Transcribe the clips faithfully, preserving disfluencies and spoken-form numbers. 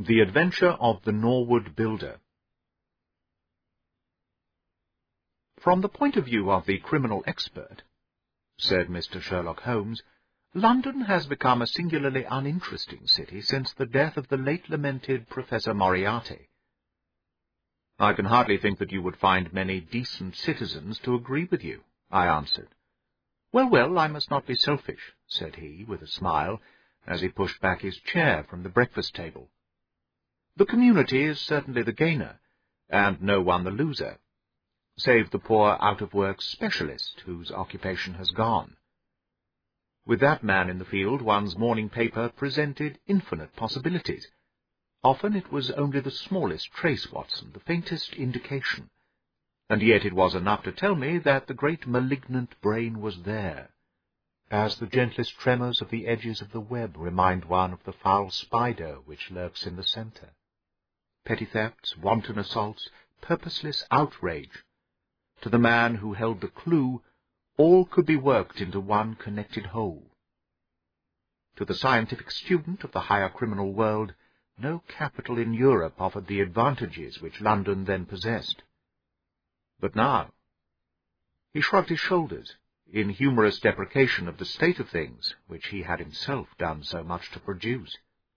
The Adventure of the Norwood Builder. From the point of view of the criminal expert, said Mister Sherlock Holmes, London has become a singularly uninteresting city since the death of the late lamented Professor Moriarty. I can hardly think that you would find many decent citizens to agree with you, I answered. Well, well, I must not be selfish, said he, with a smile, as he pushed back his chair from the breakfast table. The community is certainly the gainer, and no one the loser, save the poor out-of-work specialist whose occupation has gone. With that man in the field, one's morning paper presented infinite possibilities. Often it was only the smallest trace, Watson, the faintest indication, and yet it was enough to tell me that the great malignant brain was there, as the gentlest tremors of the edges of the web remind one of the foul spider which lurks in the centre. Petty thefts, wanton assaults, purposeless outrage. To the man who held the clue, all could be worked into one connected whole. To the scientific student of the higher criminal world, no capital in Europe offered the advantages which London then possessed. But now, he shrugged his shoulders, in humorous deprecation of the state of things which he had himself done so much to produce.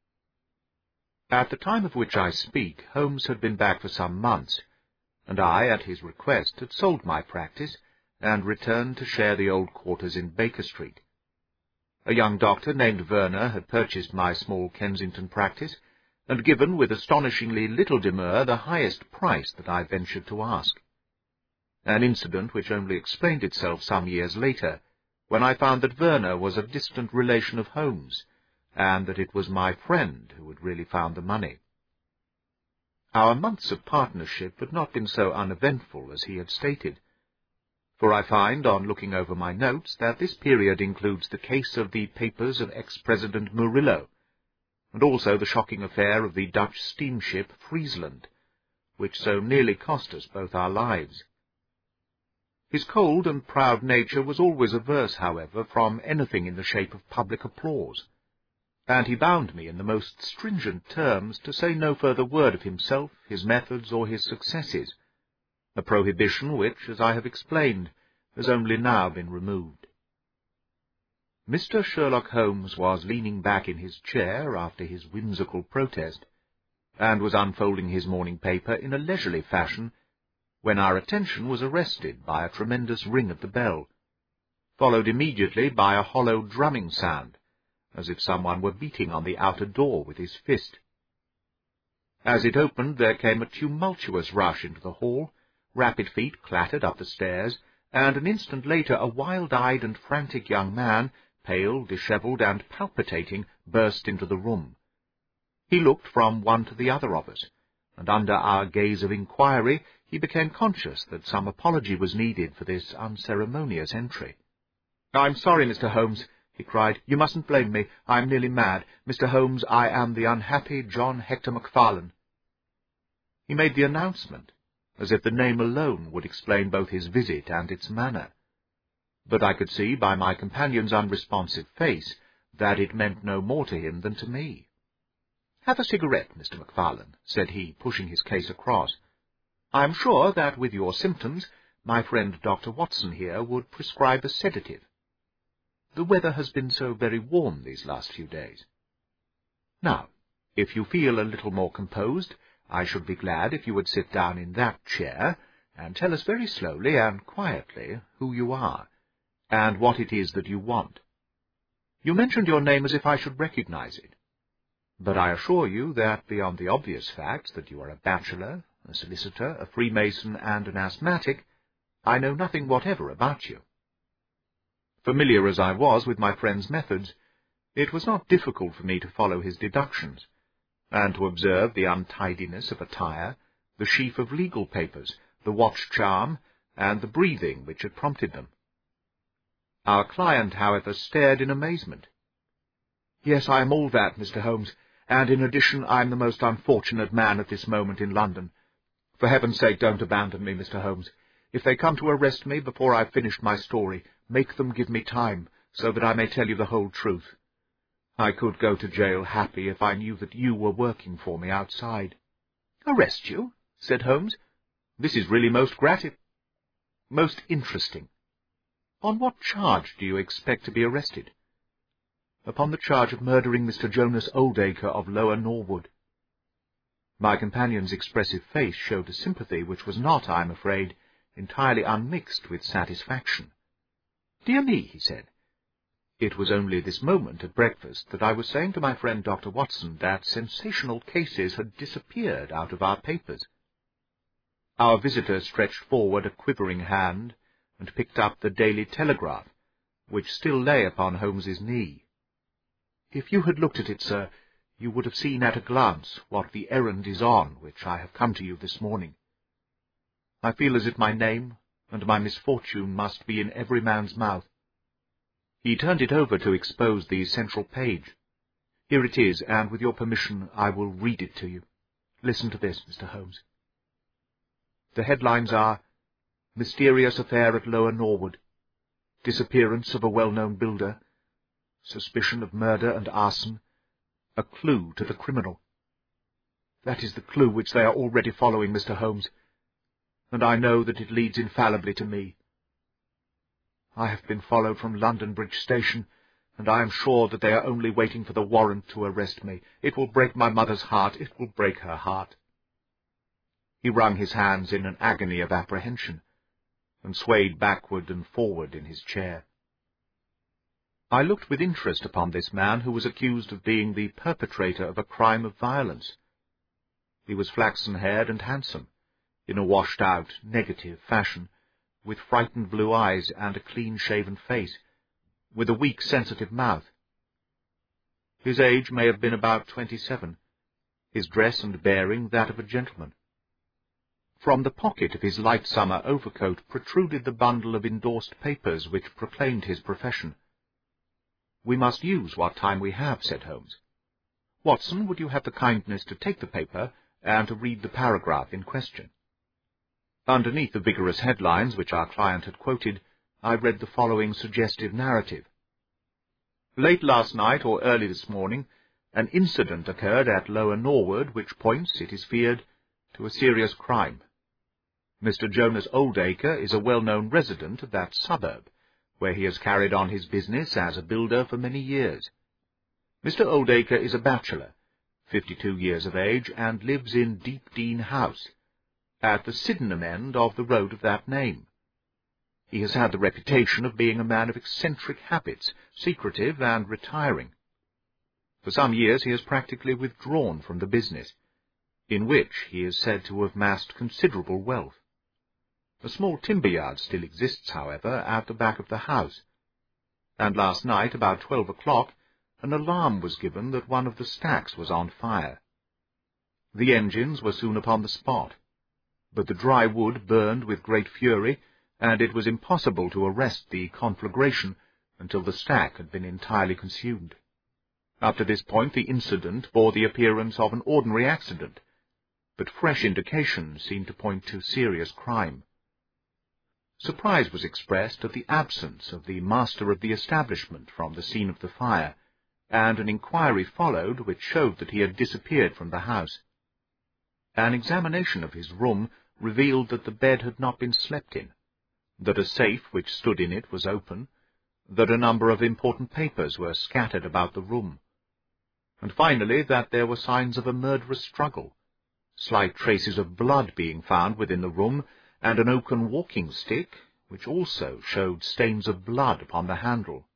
At the time of which I speak, Holmes had been back for some months, and I, at his request, had sold my practice and returned to share the old quarters in Baker Street. A young doctor named Werner had purchased my small Kensington practice, and given with astonishingly little demur the highest price that I ventured to ask. An incident which only explained itself some years later, when I found that Werner was a distant relation of Holmes, and that it was my friend who had really found the money. Our months of partnership had not been so uneventful as he had stated, for I find, on looking over my notes, that this period includes the case of the papers of ex-President Murillo, and also the shocking affair of the Dutch steamship Friesland, which so nearly cost us both our lives. His cold and proud nature was always averse, however, from anything in the shape of public applause, and he bound me in the most stringent terms to say no further word of himself, his methods, or his successes, a prohibition which, as I have explained, has only now been removed. Mister Sherlock Holmes was leaning back in his chair after his whimsical protest, and was unfolding his morning paper in a leisurely fashion, when our attention was arrested by a tremendous ring at the bell, followed immediately by a hollow drumming sound, as if someone were beating on the outer door with his fist. As it opened, there came a tumultuous rush into the hall, rapid feet clattered up the stairs, and an instant later a wild-eyed and frantic young man, pale, dishevelled, and palpitating, burst into the room. He looked from one to the other of us, and under our gaze of inquiry he became conscious that some apology was needed for this unceremonious entry. "I'm sorry, Mister Holmes," he cried. "You mustn't blame me. I am nearly mad. Mister Holmes, I am the unhappy John Hector Macfarlane." He made the announcement, as if the name alone would explain both his visit and its manner, but I could see by my companion's unresponsive face that it meant no more to him than to me. "Have a cigarette, Mister Macfarlane," said he, pushing his case across. "I am sure that with your symptoms, my friend Doctor Watson here would prescribe a sedative. The weather has been so very warm these last few days. Now, if you feel a little more composed, I should be glad if you would sit down in that chair, and tell us very slowly and quietly who you are, and what it is that you want. You mentioned your name as if I should recognize it, but I assure you that beyond the obvious facts that you are a bachelor, a solicitor, a Freemason, and an asthmatic, I know nothing whatever about you." Familiar as I was with my friend's methods, it was not difficult for me to follow his deductions, and to observe the untidiness of attire, the sheaf of legal papers, the watch-charm, and the breathing which had prompted them. Our client, however, stared in amazement. "Yes, I am all that, Mister Holmes, and in addition I am the most unfortunate man at this moment in London. For heaven's sake, don't abandon me, Mister Holmes. If they come to arrest me before I've finished my story, make them give me time, so that I may tell you the whole truth. I could go to jail happy if I knew that you were working for me outside." "Arrest you?" said Holmes. "This is really most grati— most interesting. On what charge do you expect to be arrested?" "Upon the charge of murdering Mister Jonas Oldacre of Lower Norwood." My companion's expressive face showed a sympathy which was not, I am afraid, entirely unmixed with satisfaction. "Dear me," he said. It was only this moment at breakfast that I was saying to my friend Doctor Watson that sensational cases had disappeared out of our papers. Our visitor stretched forward a quivering hand and picked up the Daily Telegraph, which still lay upon Holmes's knee. "If you had looked at it, sir, you would have seen at a glance what the errand is on which I have come to you this morning. I feel as if my name and my misfortune must be in every man's mouth." He turned it over to expose the central page. "Here it is, and with your permission I will read it to you. Listen to this, Mister Holmes. The headlines are, 'Mysterious Affair at Lower Norwood. Disappearance of a well-known builder. Suspicion of murder and arson. A clue to the criminal.' That is the clue which they are already following, Mister Holmes, and I know that it leads infallibly to me. I have been followed from London Bridge Station, and I am sure that they are only waiting for the warrant to arrest me. It will break my mother's heart. It will break her heart." He wrung his hands in an agony of apprehension, and swayed backward and forward in his chair. I looked with interest upon this man who was accused of being the perpetrator of a crime of violence. He was flaxen-haired and handsome, in a washed-out, negative fashion, with frightened blue eyes and a clean-shaven face, with a weak, sensitive mouth. His age may have been about twenty-seven, his dress and bearing that of a gentleman. From the pocket of his light summer overcoat protruded the bundle of endorsed papers which proclaimed his profession. "We must use what time we have," said Holmes. "Watson, would you have the kindness to take the paper and to read the paragraph in question?" Underneath the vigorous headlines which our client had quoted, I read the following suggestive narrative. "Late last night or early this morning, an incident occurred at Lower Norwood which points, it is feared, to a serious crime. Mister Jonas Oldacre is a well-known resident of that suburb, where he has carried on his business as a builder for many years. Mister Oldacre is a bachelor, fifty-two years of age, and lives in Deepdean House, at the Sydenham end of the road of that name. He has had the reputation of being a man of eccentric habits, secretive and retiring. For some years he has practically withdrawn from the business, in which he is said to have amassed considerable wealth. A small timber yard still exists, however, at the back of the house, and last night, about twelve o'clock, an alarm was given that one of the stacks was on fire. The engines were soon upon the spot, but the dry wood burned with great fury, and it was impossible to arrest the conflagration until the stack had been entirely consumed. Up to this point the incident bore the appearance of an ordinary accident, but fresh indications seemed to point to serious crime. Surprise was expressed at the absence of the master of the establishment from the scene of the fire, and an inquiry followed which showed that he had disappeared from the house. An examination of his room revealed that the bed had not been slept in, that a safe which stood in it was open, that a number of important papers were scattered about the room, and finally that there were signs of a murderous struggle, slight traces of blood being found within the room, and an oaken walking-stick, which also showed stains of blood upon the handle.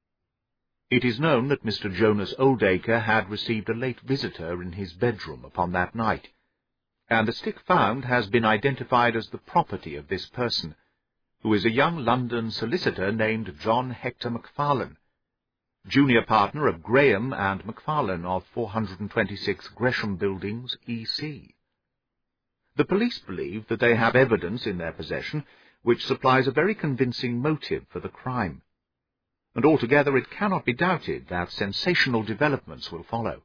It is known that Mister Jonas Oldacre had received a late visitor in his bedroom upon that night, and the stick found has been identified as the property of this person, who is a young London solicitor named John Hector Macfarlane, junior partner of Graham and Macfarlane of four hundred twenty-six Gresham Buildings, E C The police believe that they have evidence in their possession which supplies a very convincing motive for the crime, and altogether it cannot be doubted that sensational developments will follow.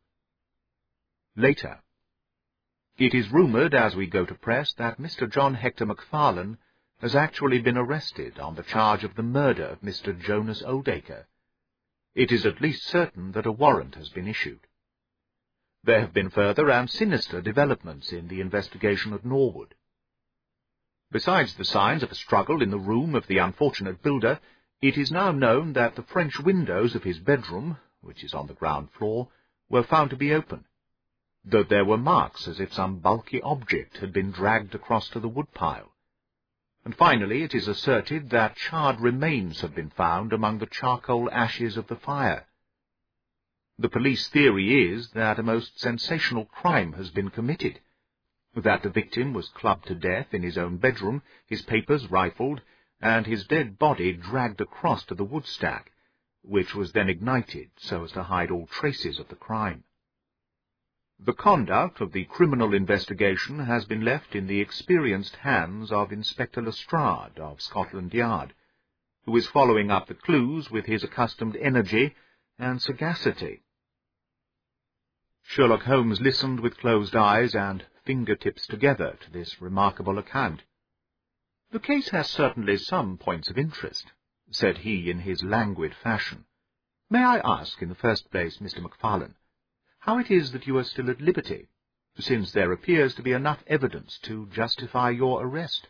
Later. It is rumoured, as we go to press, that Mister John Hector Macfarlane has actually been arrested on the charge of the murder of Mister Jonas Oldacre, it is at least certain that a warrant has been issued. There have been further and sinister developments in the investigation at Norwood. Besides the signs of a struggle in the room of the unfortunate builder, it is now known that the French windows of his bedroom, which is on the ground floor, were found to be open, that there were marks as if some bulky object had been dragged across to the woodpile, and finally it is asserted that charred remains have been found among the charcoal ashes of the fire. The police theory is that a most sensational crime has been committed, that the victim was clubbed to death in his own bedroom, his papers rifled, and his dead body dragged across to the woodstack, which was then ignited so as to hide all traces of the crime. The conduct of the criminal investigation has been left in the experienced hands of Inspector Lestrade of Scotland Yard, who is following up the clues with his accustomed energy and sagacity. Sherlock Holmes listened with closed eyes and fingertips together to this remarkable account. "The case has certainly some points of interest," said he in his languid fashion. "May I ask, in the first place, Mister Macfarlane, how it is that you are still at liberty, since there appears to be enough evidence to justify your arrest?"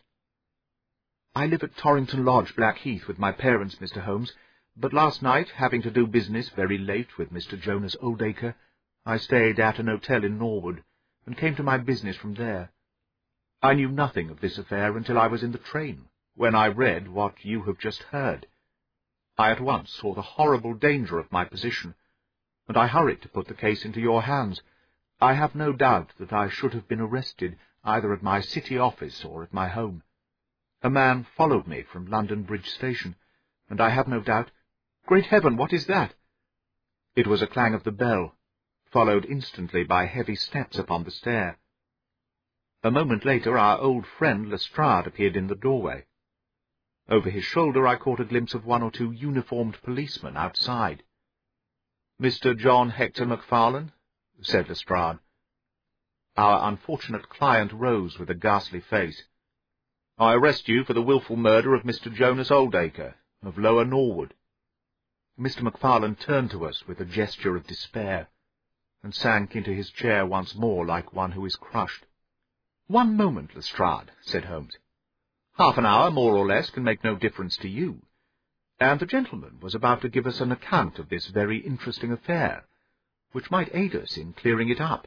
"I live at Torrington Lodge, Blackheath, with my parents, Mister Holmes, but last night, having to do business very late with Mister Jonas Oldacre, I stayed at an hotel in Norwood, and came to my business from there. I knew nothing of this affair until I was in the train, when I read what you have just heard. I at once saw the horrible danger of my position, and I hurried to put the case into your hands. I have no doubt that I should have been arrested, either at my city office or at my home. A man followed me from London Bridge Station, and I have no doubt— Great Heaven, what is that?" It was a clang of the bell, followed instantly by heavy steps upon the stair. A moment later our old friend Lestrade appeared in the doorway. Over his shoulder I caught a glimpse of one or two uniformed policemen outside. "Mister John Hector Macfarlane," said Lestrade. Our unfortunate client rose with a ghastly face. "I arrest you for the wilful murder of Mister Jonas Oldacre, of Lower Norwood." Mister Macfarlane turned to us with a gesture of despair, and sank into his chair once more like one who is crushed. "One moment, Lestrade," said Holmes. "Half an hour, more or less, can make no difference to you, and the gentleman was about to give us an account of this very interesting affair, which might aid us in clearing it up."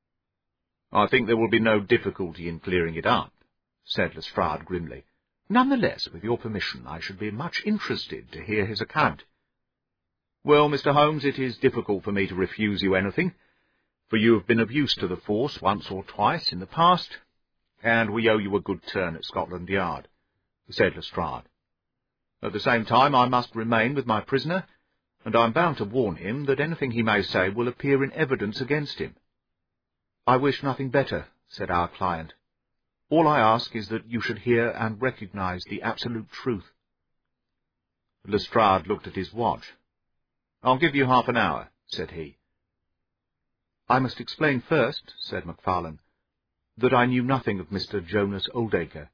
"I think there will be no difficulty in clearing it up," said Lestrade grimly. "None the less, with your permission, I should be much interested to hear his account." "Well, Mister Holmes, it is difficult for me to refuse you anything, for you have been of use to the force once or twice in the past, and we owe you a good turn at Scotland Yard," said Lestrade. "At the same time, I must remain with my prisoner, and I am bound to warn him that anything he may say will appear in evidence against him." "I wish nothing better," said our client. "All I ask is that you should hear and recognize the absolute truth." Lestrade looked at his watch. "I'll give you half an hour," said he. "I must explain first," said Macfarlane, "that I knew nothing of Mister Jonas Oldacre.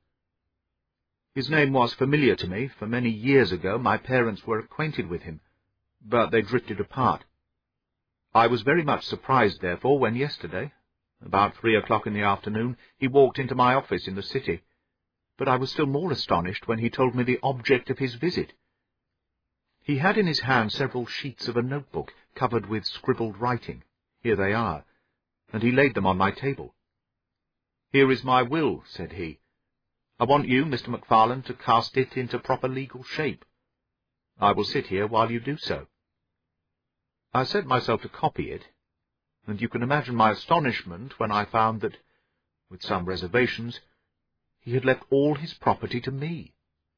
His name was familiar to me, for many years ago my parents were acquainted with him, but they drifted apart. I was very much surprised, therefore, when yesterday, about three o'clock in the afternoon, he walked into my office in the city, but I was still more astonished when he told me the object of his visit. He had in his hand several sheets of a notebook covered with scribbled writing. Here they are, and he laid them on my table. 'Here is my will,' said he. 'I want you, Mister Macfarlane, to cast it into proper legal shape. I will sit here while you do so.' I set myself to copy it, and you can imagine my astonishment when I found that, with some reservations, he had left all his property to me.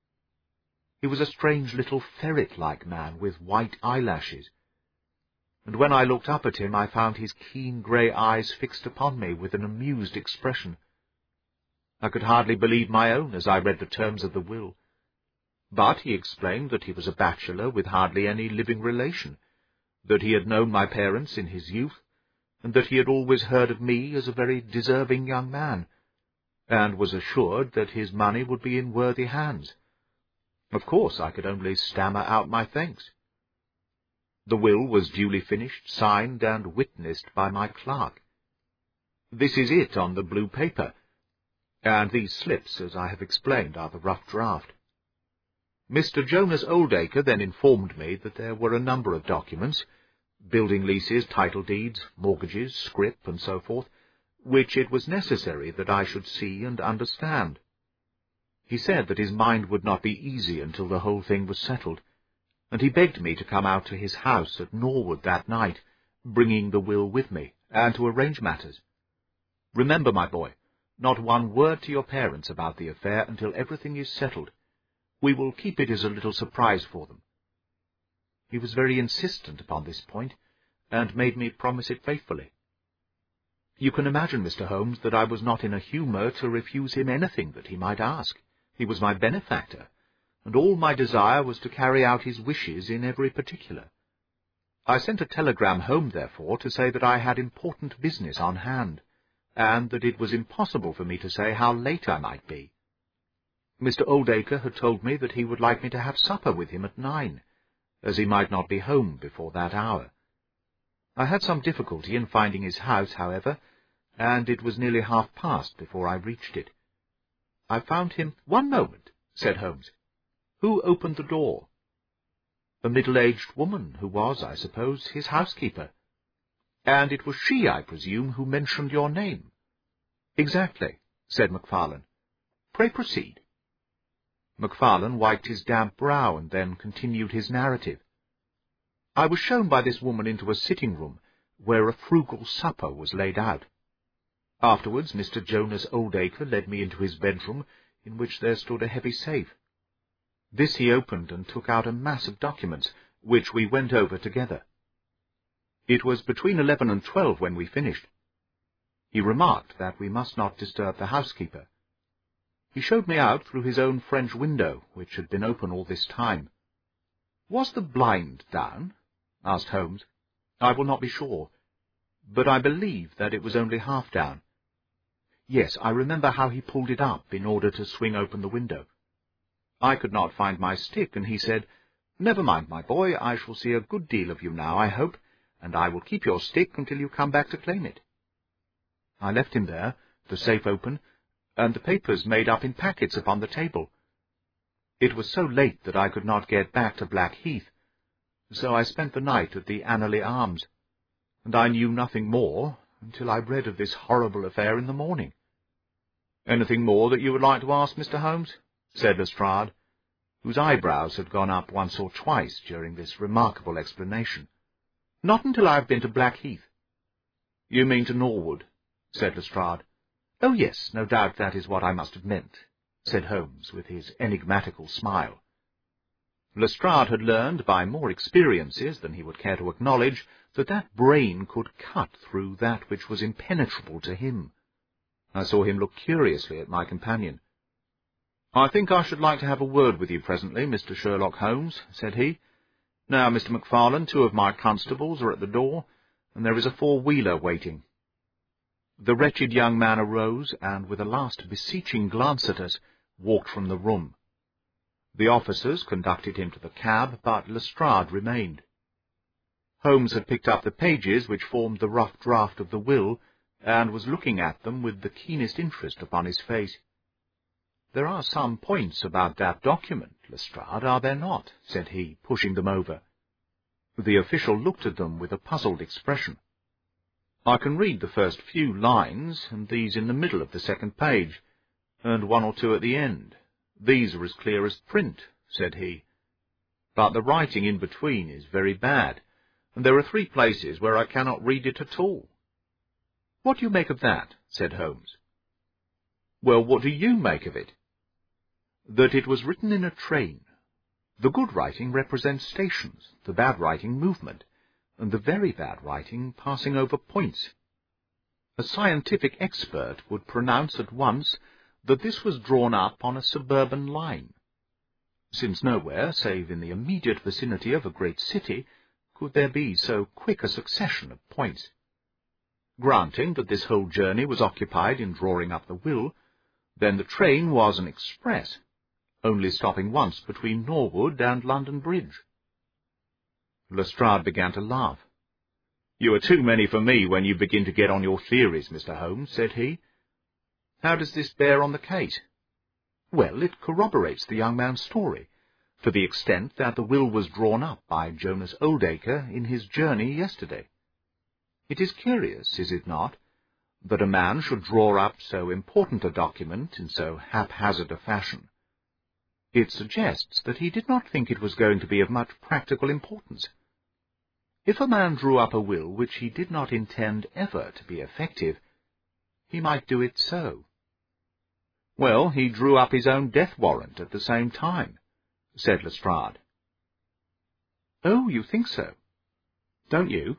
He was a strange little ferret-like man with white eyelashes, and when I looked up at him I found his keen grey eyes fixed upon me with an amused expression. I could hardly believe my own as I read the terms of the will, but he explained that he was a bachelor with hardly any living relation, that he had known my parents in his youth, and that he had always heard of me as a very deserving young man, and was assured that his money would be in worthy hands. Of course I could only stammer out my thanks. The will was duly finished, signed, and witnessed by my clerk. This is it on the blue paper, and these slips, as I have explained, are the rough draft. Mister Jonas Oldacre then informed me that there were a number of documents, building leases, title deeds, mortgages, scrip, and so forth, which it was necessary that I should see and understand. He said that his mind would not be easy until the whole thing was settled, and he begged me to come out to his house at Norwood that night, bringing the will with me, and to arrange matters. Remember, my boy, not one word to your parents about the affair until everything is settled. We will keep it as a little surprise for them. He was very insistent upon this point, and made me promise it faithfully. You can imagine, Mister Holmes, that I was not in a humour to refuse him anything that he might ask. He was my benefactor, and all my desire was to carry out his wishes in every particular. I sent a telegram home, therefore, to say that I had important business on hand, and that it was impossible for me to say how late I might be. Mister Oldacre had told me that he would like me to have supper with him at nine, as he might not be home before that hour. I had some difficulty in finding his house, however, and it was nearly half past before I reached it. I found him— "One moment," said Holmes. "Who opened the door?" "A middle-aged woman, who was, I suppose, his housekeeper." "And it was she, I presume, who mentioned your name?" "Exactly," said Macfarlane. "Pray proceed." Macfarlane wiped his damp brow, and then continued his narrative. "I was shown by this woman into a sitting-room, where a frugal supper was laid out. Afterwards Mister Jonas Oldacre led me into his bedroom, in which there stood a heavy safe. This he opened and took out a mass of documents, which we went over together. It was between eleven and twelve when we finished. He remarked that we must not disturb the housekeeper. He showed me out through his own French window, which had been open all this time." "Was the blind down?" asked Holmes. "I will not be sure, but I believe that it was only half down. Yes, I remember how he pulled it up in order to swing open the window. I could not find my stick, and he said, 'Never mind, my boy, I shall see a good deal of you now, I hope, and I will keep your stick until you come back to claim it.' I left him there, the safe open, and the papers made up in packets upon the table. It was so late that I could not get back to Blackheath, so I spent the night at the Anerley Arms, and I knew nothing more until I read of this horrible affair in the morning." "Anything more that you would like to ask, Mister Holmes?" said Lestrade, whose eyebrows had gone up once or twice during this remarkable explanation. "Not until I have been to Blackheath." "You mean to Norwood?" said Lestrade. "Oh, yes, no doubt that is what I must have meant," said Holmes, with his enigmatical smile. Lestrade had learned by more experiences than he would care to acknowledge that that brain could cut through that which was impenetrable to him. I saw him look curiously at my companion. "I think I should like to have a word with you presently, Mister Sherlock Holmes," said he. "Now, Mister Macfarlane, two of my constables are at the door, and there is a four-wheeler waiting." The wretched young man arose, and with a last beseeching glance at us, walked from the room. The officers conducted him to the cab, but Lestrade remained. Holmes had picked up the pages which formed the rough draft of the will, and was looking at them with the keenest interest upon his face. "There are some points about that document, Lestrade, are there not?" said he, pushing them over. The official looked at them with a puzzled expression. "I can read the first few lines, and these in the middle of the second page, and one or two at the end. These are as clear as print," said he. "But the writing in between is very bad, and there are three places where I cannot read it at all." "What do you make of that?" said Holmes. "Well, what do you make of it?" "That it was written in a train. The good writing represents stations, the bad writing movement, and the very bad writing passing over points. A scientific expert would pronounce at once that this was drawn up on a suburban line, since nowhere, save in the immediate vicinity of a great city, could there be so quick a succession of points. Granting that this whole journey was occupied in drawing up the will, then the train was an express, only stopping once between Norwood and London Bridge." Lestrade began to laugh. "You are too many for me when you begin to get on your theories, Mister Holmes," said he. "How does this bear on the case?" "Well, it corroborates the young man's story, to the extent that the will was drawn up by Jonas Oldacre in his journey yesterday. It is curious, is it not, that a man should draw up so important a document in so haphazard a fashion? It suggests that he did not think it was going to be of much practical importance. If a man drew up a will which he did not intend ever to be effective, he might do it so." "Well, he drew up his own death warrant at the same time," said Lestrade. "Oh, you think so? Don't you?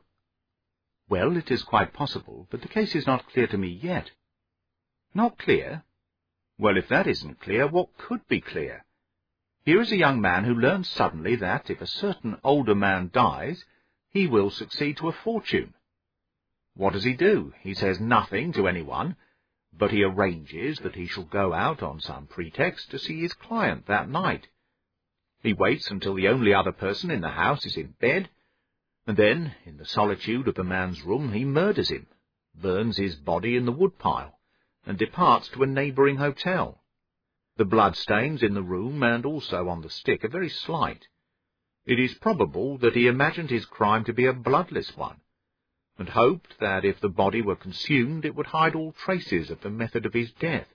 Well, it is quite possible, but the case is not clear to me yet." "Not clear? Well, if that isn't clear, what could be clear? Here is a young man who learns suddenly that, if a certain older man dies, he will succeed to a fortune. What does he do? He says nothing to anyone, but he arranges that he shall go out on some pretext to see his client that night. He waits until the only other person in the house is in bed, and then, in the solitude of the man's room, he murders him, burns his body in the woodpile, and departs to a neighbouring hotel. The bloodstains in the room and also on the stick are very slight. It is probable that he imagined his crime to be a bloodless one, and hoped that if the body were consumed it would hide all traces of the method of his death,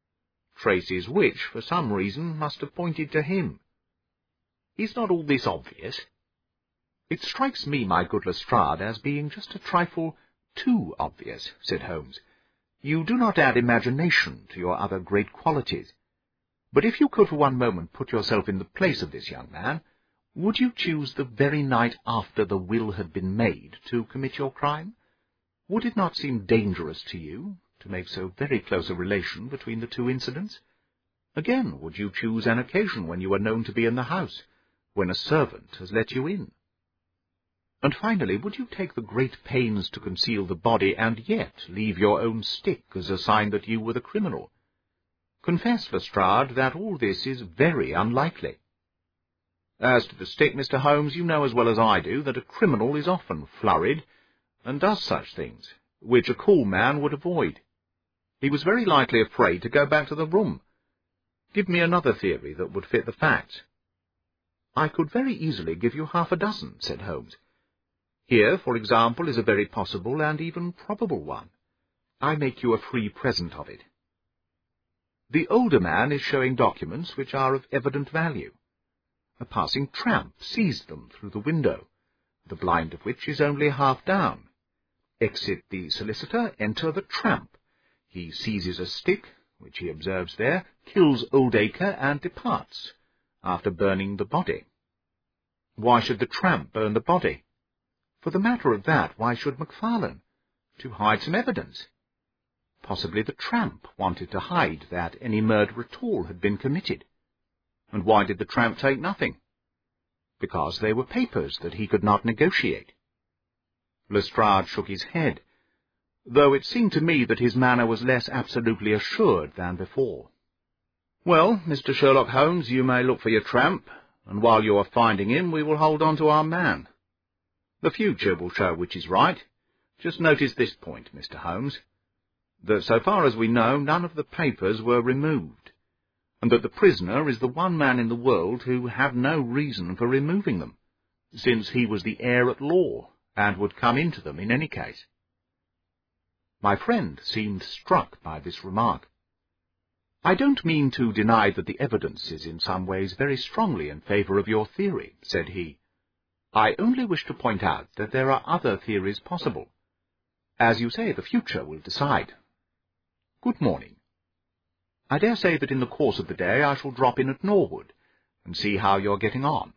traces which, for some reason, must have pointed to him. Is not all this obvious?" "It strikes me, my good Lestrade, as being just a trifle too obvious," said Holmes. "You do not add imagination to your other great qualities. But if you could for one moment put yourself in the place of this young man, would you choose the very night after the will had been made to commit your crime? Would it not seem dangerous to you to make so very close a relation between the two incidents? Again, would you choose an occasion when you are known to be in the house, when a servant has let you in? And finally, would you take the great pains to conceal the body and yet leave your own stick as a sign that you were the criminal? Confess, Lestrade, that all this is very unlikely." "As to the stick, Mister Holmes, you know as well as I do that a criminal is often flurried, and does such things, which a cool man would avoid. He was very likely afraid to go back to the room. Give me another theory that would fit the facts." "I could very easily give you half a dozen," said Holmes. "Here, for example, is a very possible and even probable one. I make you a free present of it. The older man is showing documents which are of evident value. A passing tramp sees them through the window, the blind of which is only half down. Exit the solicitor, enter the tramp. He seizes a stick, which he observes there, kills Oldacre, and departs, after burning the body. Why should the tramp burn the body? For the matter of that, why should Macfarlane? To hide some evidence. Possibly the tramp wanted to hide that any murder at all had been committed. And why did the tramp take nothing? Because they were papers that he could not negotiate." Lestrade shook his head, though it seemed to me that his manner was less absolutely assured than before. "Well, Mister Sherlock Holmes, you may look for your tramp, and while you are finding him we will hold on to our man. The future will show which is right. Just notice this point, Mister Holmes, that so far as we know none of the papers were removed, and that the prisoner is the one man in the world who had no reason for removing them, since he was the heir at law, and would come into them in any case." My friend seemed struck by this remark. "I don't mean to deny that the evidence is in some ways very strongly in favour of your theory," said he. "I only wish to point out that there are other theories possible. As you say, the future will decide. Good morning. I dare say that in the course of the day I shall drop in at Norwood, and see how you're getting on."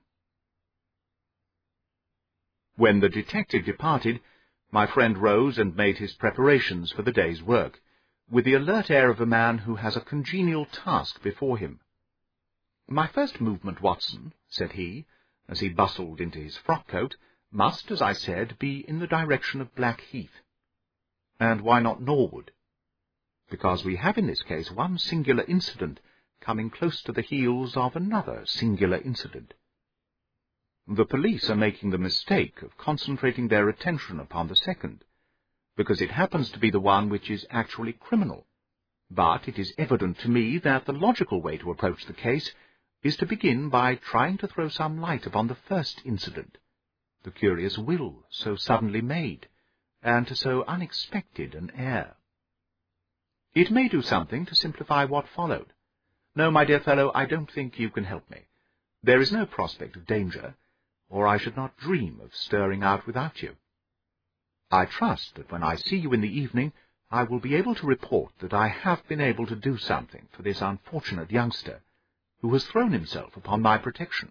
When the detective departed, my friend rose and made his preparations for the day's work, with the alert air of a man who has a congenial task before him. "My first movement, Watson," said he, as he bustled into his frock-coat, "must, as I said, be in the direction of Blackheath." "And why not Norwood?" "Because we have in this case one singular incident coming close to the heels of another singular incident." The police are making the mistake of concentrating their attention upon the second, because it happens to be the one which is actually criminal. But it is evident to me that the logical way to approach the case is to begin by trying to throw some light upon the first incident, the curious will so suddenly made, and to so unexpected an heir. It may do something to simplify what followed. No, my dear fellow, I don't think you can help me. There is no prospect of danger, or I should not dream of stirring out without you. I trust that when I see you in the evening, I will be able to report that I have been able to do something for this unfortunate youngster, who has thrown himself upon my protection.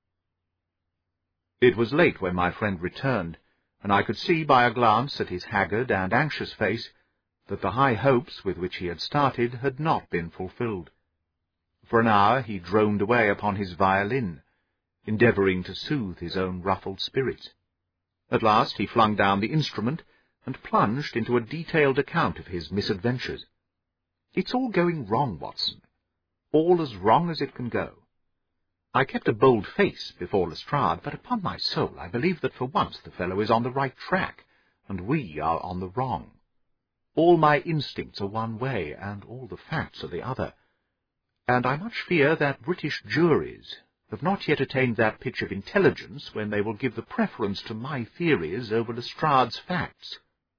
It was late when my friend returned, and I could see by a glance at his haggard and anxious face that the high hopes with which he had started had not been fulfilled. For an hour he droned away upon his violin, endeavouring to soothe his own ruffled spirits. At last he flung down the instrument and plunged into a detailed account of his misadventures. "It's all going wrong, Watson. All as wrong as it can go. I kept a bold face before Lestrade, but upon my soul I believe that for once the fellow is on the right track, and we are on the wrong. All my instincts are one way, and all the facts are the other, and I much fear that British juries have not yet attained that pitch of intelligence when they will give the preference to my theories over Lestrade's facts."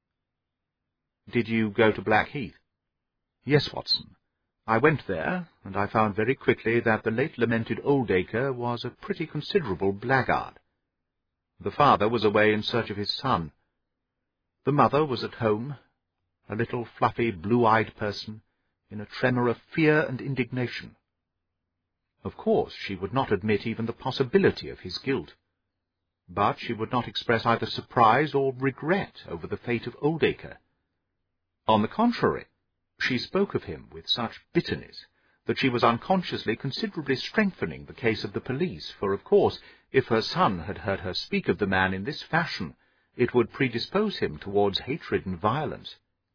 "Did you go to Blackheath?" "Yes, Watson. I went there, and I found very quickly that the late lamented Oldacre was a pretty considerable blackguard. The father was away in search of his son. The mother was at home, a little fluffy, blue-eyed person, in a tremor of fear and indignation. Of course, she would not admit even the possibility of his guilt, but she would not express either surprise or regret over the fate of Oldacre. On the contrary, she spoke of him with such bitterness that she was unconsciously considerably strengthening the case of the police, for, of course, if her son had heard her speak of the man in this fashion, it would predispose him towards hatred and violence.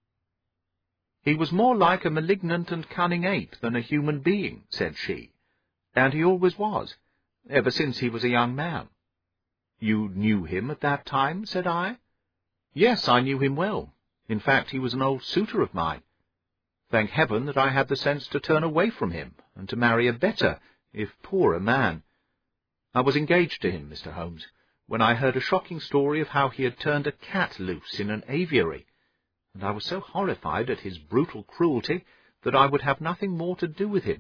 "He was more like a malignant and cunning ape than a human being," said she, "and he always was, ever since he was a young man." "You knew him at that time?" said I. "Yes, I knew him well. In fact, he was an old suitor of mine. Thank heaven that I had the sense to turn away from him, and to marry a better, if poorer, man. I was engaged to him, Mister Holmes, when I heard a shocking story of how he had turned a cat loose in an aviary, and I was so horrified at his brutal cruelty that I would have nothing more to do with him."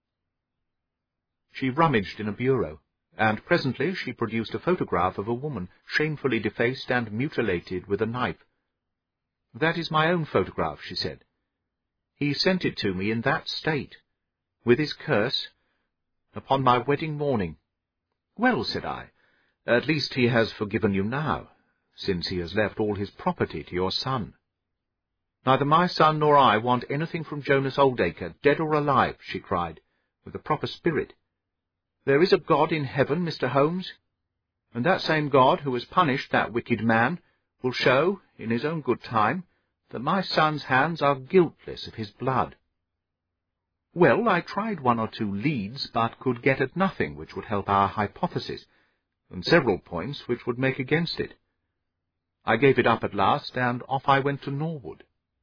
She rummaged in a bureau, and presently she produced a photograph of a woman shamefully defaced and mutilated with a knife. "That is my own photograph," she said. "He sent it to me in that state, with his curse, upon my wedding morning." "Well," said I, "at least he has forgiven you now, since he has left all his property to your son." "Neither my son nor I want anything from Jonas Oldacre, dead or alive," she cried, with a proper spirit. "There is a God in heaven, Mister Holmes, and that same God who has punished that wicked man will show, in his own good time, that my son's hands are guiltless of his blood." Well, I tried one or two leads, but could get at nothing which would help our hypothesis, and several points which would make against it. I gave it up at last, and off I went to Norwood.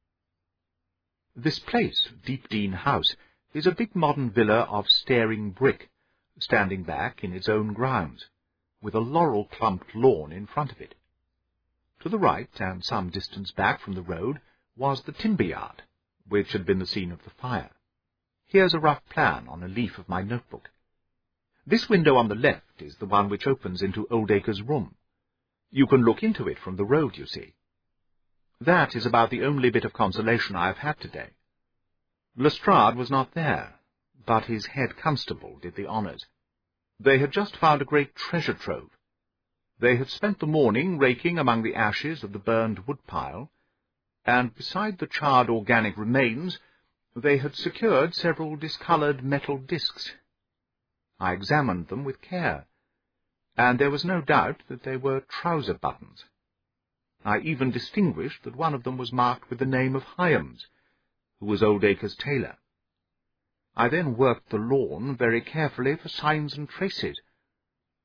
This place, Deepdene House, is a big modern villa of staring brick, standing back in its own grounds, with a laurel-clumped lawn in front of it. To the right, and some distance back from the road, was the timber-yard, which had been the scene of the fire. Here's a rough plan on a leaf of my notebook. This window on the left is the one which opens into Oldacre's room. You can look into it from the road, you see. That is about the only bit of consolation I have had today. Lestrade was not there, but his head constable did the honours. They had just found a great treasure trove. They had spent the morning raking among the ashes of the burned wood-pile, and beside the charred organic remains they had secured several discoloured metal discs. I examined them with care, and there was no doubt that they were trouser buttons. I even distinguished that one of them was marked with the name of Hyams, who was Oldacre's tailor. I then worked the lawn very carefully for signs and traces,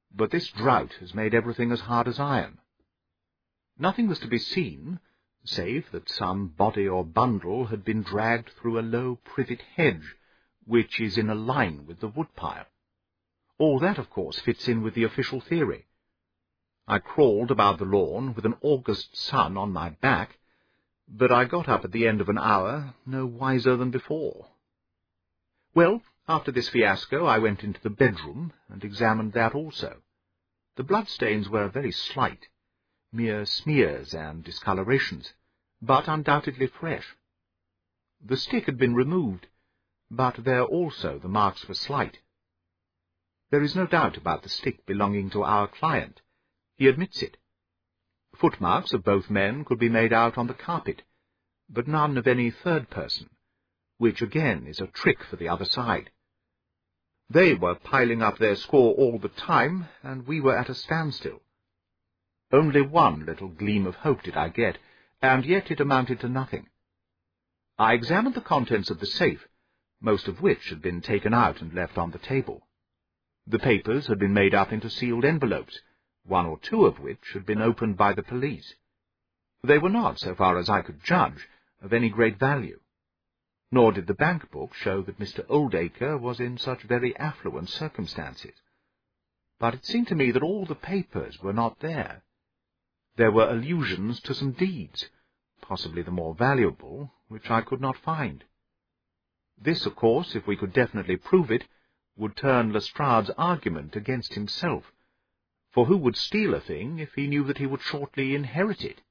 but this drought has made everything as hard as iron. Nothing was to be seen, save that some body or bundle had been dragged through a low privet hedge, which is in a line with the woodpile. All that, of course, fits in with the official theory. I crawled about the lawn with an August sun on my back, but I got up at the end of an hour no wiser than before. Well, after this fiasco I went into the bedroom and examined that also. The bloodstains were very slight, mere smears and discolorations, but undoubtedly fresh. The stick had been removed, but there also the marks were slight. There is no doubt about the stick belonging to our client. He admits it. Footmarks of both men could be made out on the carpet, but none of any third person, which again is a trick for the other side. They were piling up their score all the time, and we were at a standstill. Only one little gleam of hope did I get, and yet it amounted to nothing. I examined the contents of the safe, most of which had been taken out and left on the table. The papers had been made up into sealed envelopes, one or two of which had been opened by the police. They were not, so far as I could judge, of any great value, nor did the bank book show that Mister Oldacre was in such very affluent circumstances. But it seemed to me that all the papers were not there. There were allusions to some deeds, possibly the more valuable, which I could not find. This, of course, if we could definitely prove it, would turn Lestrade's argument against himself, for who would steal a thing if he knew that he would shortly inherit it?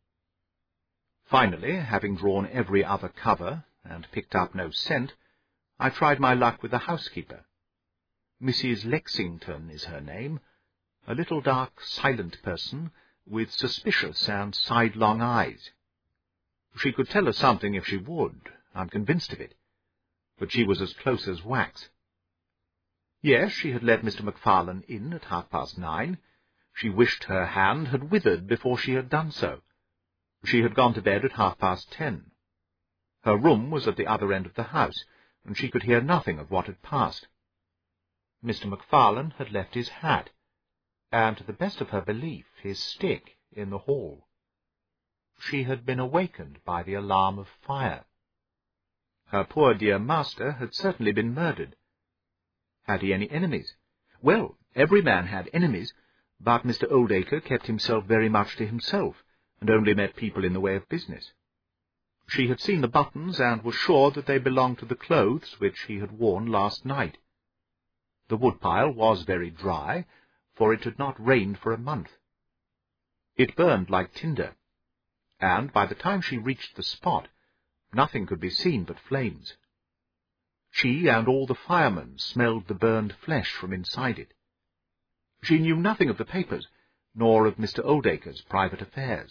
Finally, having drawn every other cover, and picked up no scent, I tried my luck with the housekeeper. Missus Lexington is her name, a little dark, silent person, with suspicious and sidelong eyes. She could tell us something if she would, I'm convinced of it, but she was as close as wax. Yes, she had let Mister Macfarlane in at half-past nine. She wished her hand had withered before she had done so. She had gone to bed at half-past ten. Her room was at the other end of the house, and she could hear nothing of what had passed. Mister Macfarlane had left his hat, and, to the best of her belief, his stick in the hall. She had been awakened by the alarm of fire. Her poor dear master had certainly been murdered. Had he any enemies? Well, every man had enemies, but Mister Oldacre kept himself very much to himself, and only met people in the way of business. She had seen the buttons, and was sure that they belonged to the clothes which he had worn last night. The woodpile was very dry, for it had not rained for a month. It burned like tinder, and by the time she reached the spot, nothing could be seen but flames. She and all the firemen smelled the burned flesh from inside it. She knew nothing of the papers, nor of Mister Oldacre's private affairs.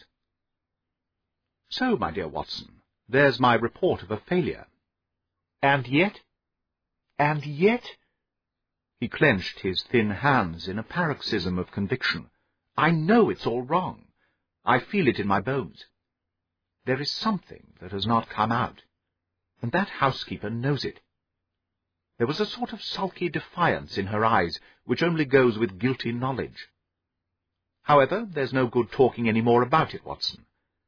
So, my dear Watson, there's my report of a failure. And yet, and yet, he clenched his thin hands in a paroxysm of conviction. I know it's all wrong. I feel it in my bones. There is something that has not come out, and that housekeeper knows it. There was a sort of sulky defiance in her eyes, which only goes with guilty knowledge. However, there's no good talking any more about it, Watson.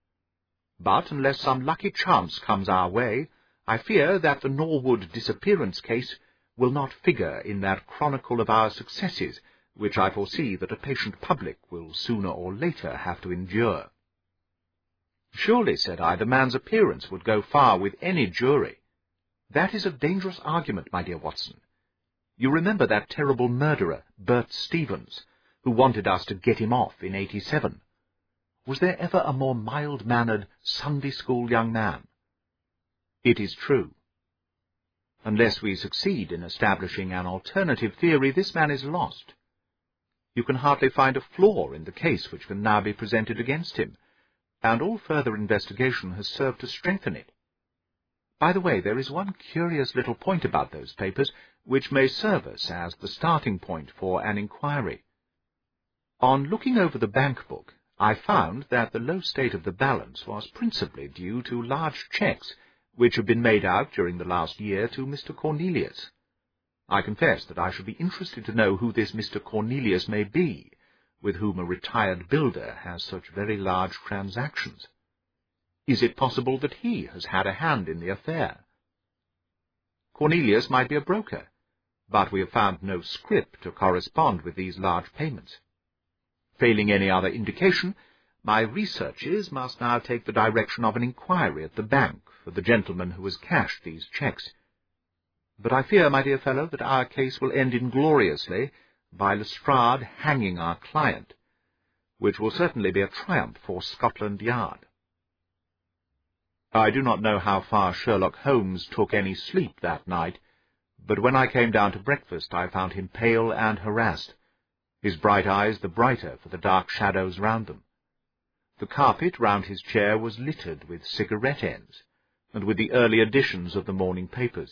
But unless some lucky chance comes our way, I fear that the Norwood disappearance case will not figure in that chronicle of our successes, which I foresee that a patient public will sooner or later have to endure. Surely, said I, the man's appearance would go far with any jury. That is a dangerous argument, my dear Watson. You remember that terrible murderer, Bert Stevens, who wanted us to get him off in eighty-seven. Was there ever a more mild-mannered, Sunday-school young man? It is true. Unless we succeed in establishing an alternative theory, this man is lost. You can hardly find a flaw in the case which can now be presented against him, and all further investigation has served to strengthen it. By the way, there is one curious little point about those papers which may serve us as the starting point for an inquiry. On looking over the bank book, I found that the low state of the balance was principally due to large cheques which had been made out during the last year to Mister Cornelius. I confess that I should be interested to know who this Mister Cornelius may be, with whom a retired builder has such very large transactions. Is it possible that he has had a hand in the affair? Cornelius might be a broker, but we have found no scrip to correspond with these large payments. Failing any other indication, my researches must now take the direction of an inquiry at the bank for the gentleman who has cashed these cheques. But I fear, my dear fellow, that our case will end ingloriously by Lestrade hanging our client, which will certainly be a triumph for Scotland Yard. I do not know how far Sherlock Holmes took any sleep that night, but when I came down to breakfast I found him pale and harassed, his bright eyes the brighter for the dark shadows round them. The carpet round his chair was littered with cigarette ends, and with the early editions of the morning papers.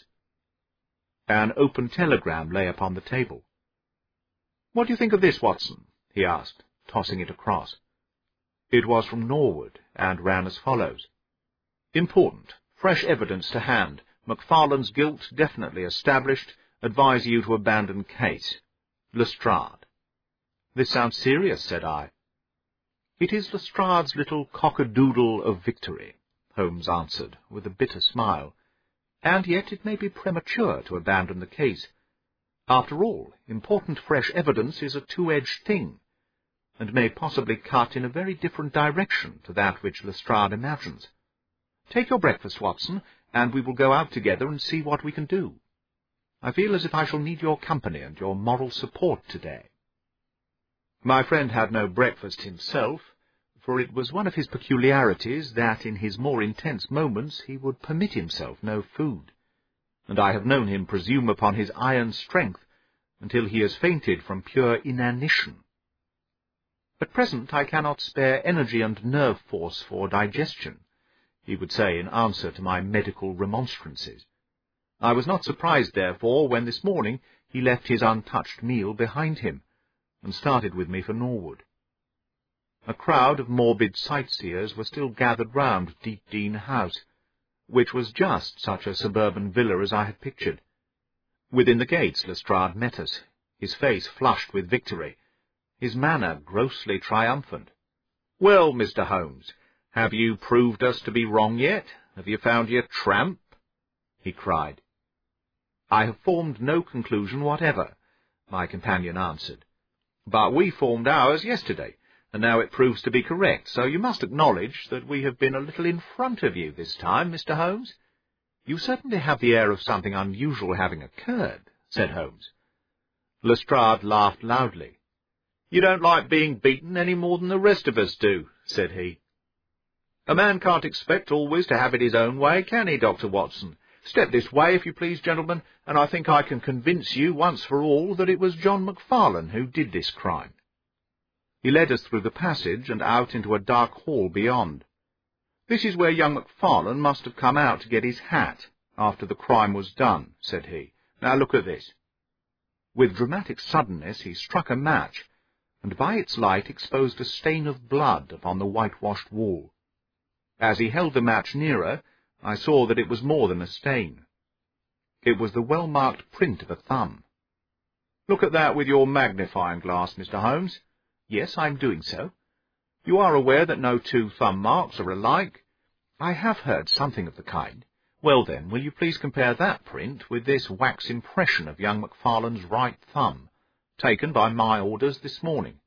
An open telegram lay upon the table. "What do you think of this, Watson?" he asked, tossing it across. It was from Norwood, and ran as follows. "Important. Fresh evidence to hand. Macfarlane's guilt definitely established. Advise you to abandon case. Lestrade." "This sounds serious," said I. "It is Lestrade's little cock-a-doodle of victory," Holmes answered, with a bitter smile. "And yet it may be premature to abandon the case. After all, important fresh evidence is a two-edged thing, and may possibly cut in a very different direction to that which Lestrade imagines. Take your breakfast, Watson, and we will go out together and see what we can do. I feel as if I shall need your company and your moral support today." My friend had no breakfast himself, for it was one of his peculiarities that in his more intense moments he would permit himself no food, and I have known him presume upon his iron strength until he has fainted from pure inanition. "At present I cannot spare energy and nerve force for digestion," he would say in answer to my medical remonstrances. I was not surprised, therefore, when this morning he left his untouched meal behind him, and started with me for Norwood. A crowd of morbid sightseers were still gathered round Deepdene House, which was just such a suburban villa as I had pictured. Within the gates Lestrade met us, his face flushed with victory, his manner grossly triumphant. "Well, Mister Holmes, have you proved us to be wrong yet? Have you found your tramp?" he cried. "I have formed no conclusion whatever," my companion answered. "But we formed ours yesterday, and now it proves to be correct, so you must acknowledge that we have been a little in front of you this time, Mister Holmes." "You certainly have the air of something unusual having occurred," said Holmes. Lestrade laughed loudly. "You don't like being beaten any more than the rest of us do," said he. "A man can't expect always to have it his own way, can he, Doctor Watson? Step this way, if you please, gentlemen, and I think I can convince you once for all that it was John Macfarlane who did this crime." He led us through the passage and out into a dark hall beyond. "This is where young Macfarlane must have come out to get his hat after the crime was done," said he. "Now look at this." With dramatic suddenness he struck a match, and by its light exposed a stain of blood upon the whitewashed wall. As he held the match nearer, I saw that it was more than a stain. It was the well-marked print of a thumb. "Look at that with your magnifying glass, Mister Holmes." "Yes, I am doing so." "You are aware that no two thumb marks are alike?" "I have heard something of the kind." "Well, then, will you please compare that print with this wax impression of young Macfarlane's right thumb, taken by my orders this morning?"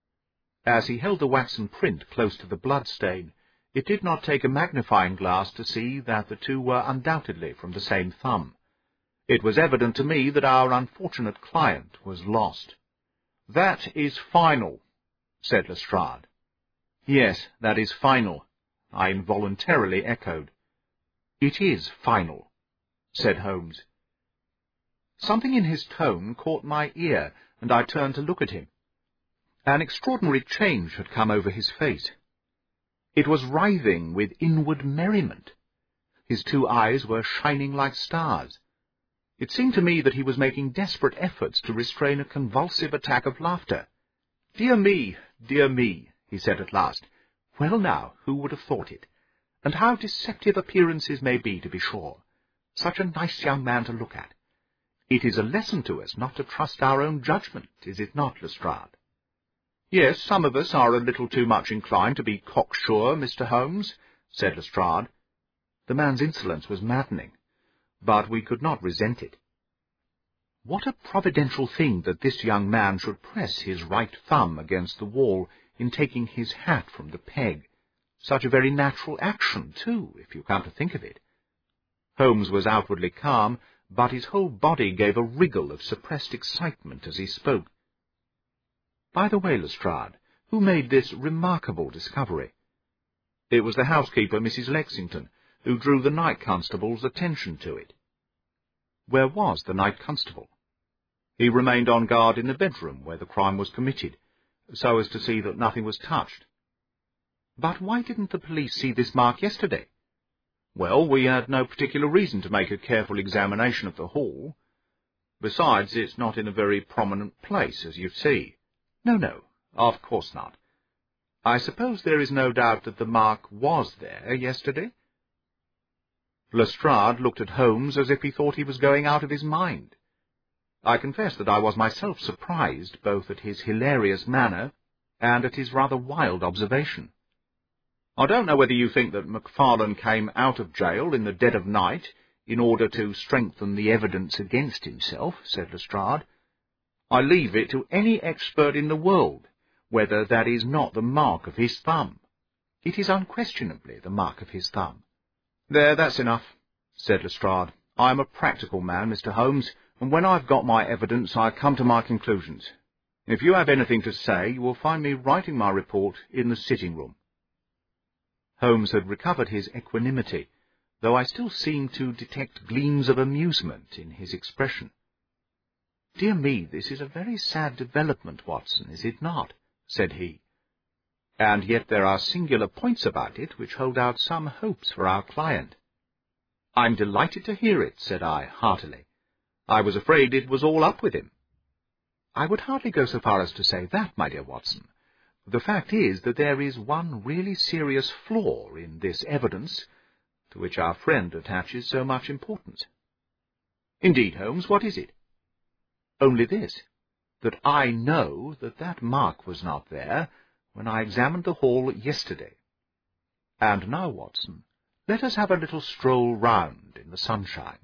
As he held the waxen print close to the blood stain, it did not take a magnifying glass to see that the two were undoubtedly from the same thumb. It was evident to me that our unfortunate client was lost. "That is final," said Lestrade. "Yes, that is final," I involuntarily echoed. "It is final," said Holmes. Something in his tone caught my ear, and I turned to look at him. An extraordinary change had come over his face. It was writhing with inward merriment. His two eyes were shining like stars. It seemed to me that he was making desperate efforts to restrain a convulsive attack of laughter. "Dear me, dear me," he said at last. "Well now, who would have thought it? And how deceptive appearances may be, to be sure. Such a nice young man to look at. It is a lesson to us not to trust our own judgment, is it not, Lestrade? Yes, some of us are a little too much inclined to be cocksure, Mister Holmes, said Lestrade. The man's insolence was maddening, but we could not resent it. What a providential thing that this young man should press his right thumb against the wall in taking his hat from the peg. Such a very natural action, too, if you come to think of it. Holmes was outwardly calm, but his whole body gave a wriggle of suppressed excitement as he spoke. By the way, Lestrade, who made this remarkable discovery? It was the housekeeper, Missus Lexington, who drew the night constable's attention to it. Where was the night constable? He remained on guard in the bedroom where the crime was committed, so as to see that nothing was touched. But why didn't the police see this mark yesterday? Well, we had no particular reason to make a careful examination of the hall. Besides, it's not in a very prominent place, as you see. No, no, of course not. I suppose there is no doubt that the mark was there yesterday? Lestrade looked at Holmes as if he thought he was going out of his mind. I confess that I was myself surprised both at his hilarious manner and at his rather wild observation. I don't know whether you think that Macfarlane came out of jail in the dead of night in order to strengthen the evidence against himself, said Lestrade. I leave it to any expert in the world whether that is not the mark of his thumb. It is unquestionably the mark of his thumb. There, that's enough, said Lestrade. I am a practical man, Mister Holmes, and when I've got my evidence I come to my conclusions. If you have anything to say, you will find me writing my report in the sitting-room. Holmes had recovered his equanimity, though I still seemed to detect gleams of amusement in his expression. "Dear me, this is a very sad development, Watson, is it not?" said he. "And yet there are singular points about it which hold out some hopes for our client." "I'm delighted to hear it," said I, heartily. "I was afraid it was all up with him." "I would hardly go so far as to say that, my dear Watson. The fact is that there is one really serious flaw in this evidence, to which our friend attaches so much importance." "Indeed, Holmes, what is it?" "Only this, that I know that that mark was not there when I examined the hall yesterday. And now, Watson, let us have a little stroll round in the sunshine."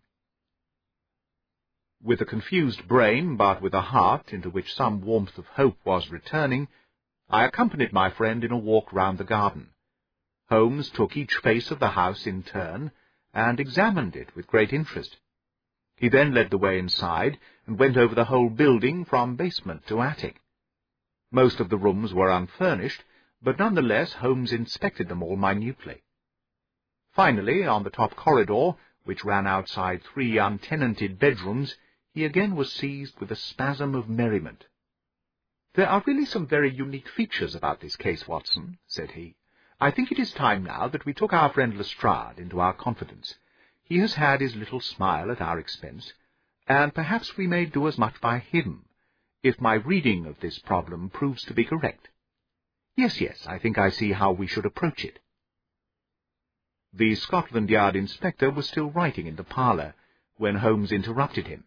With a confused brain, but with a heart into which some warmth of hope was returning, I accompanied my friend in a walk round the garden. Holmes took each face of the house in turn, and examined it with great interest. He then led the way inside, and went over the whole building from basement to attic. Most of the rooms were unfurnished, but none the less Holmes inspected them all minutely. Finally, on the top corridor, which ran outside three untenanted bedrooms, he again was seized with a spasm of merriment. "There are really some very unique features about this case, Watson," said he. "I think it is time now that we took our friend Lestrade into our confidence. He has had his little smile at our expense, and perhaps we may do as much by him, if my reading of this problem proves to be correct. Yes, yes, I think I see how we should approach it." The Scotland Yard inspector was still writing in the parlour, when Holmes interrupted him.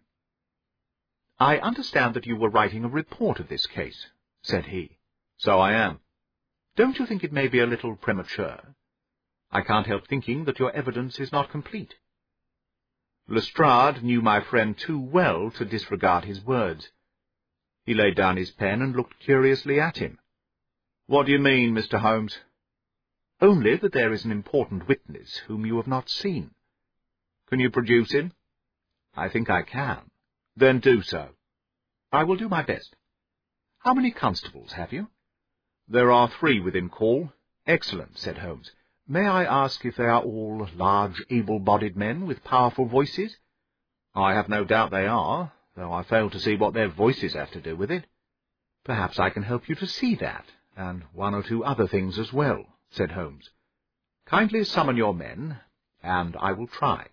"I understand that you were writing a report of this case," said he. "So I am." "Don't you think it may be a little premature? I can't help thinking that your evidence is not complete." Lestrade knew my friend too well to disregard his words. He laid down his pen and looked curiously at him. "What do you mean, Mister Holmes?" "Only that there is an important witness whom you have not seen." "Can you produce him?" "I think I can." "Then do so." "I will do my best. How many constables have you?" "There are three within call." "Excellent," said Holmes. "May I ask if they are all large, able-bodied men with powerful voices?" "I have no doubt they are, though I fail to see what their voices have to do with it." "Perhaps I can help you to see that, and one or two other things as well," said Holmes. "Kindly summon your men, and I will try."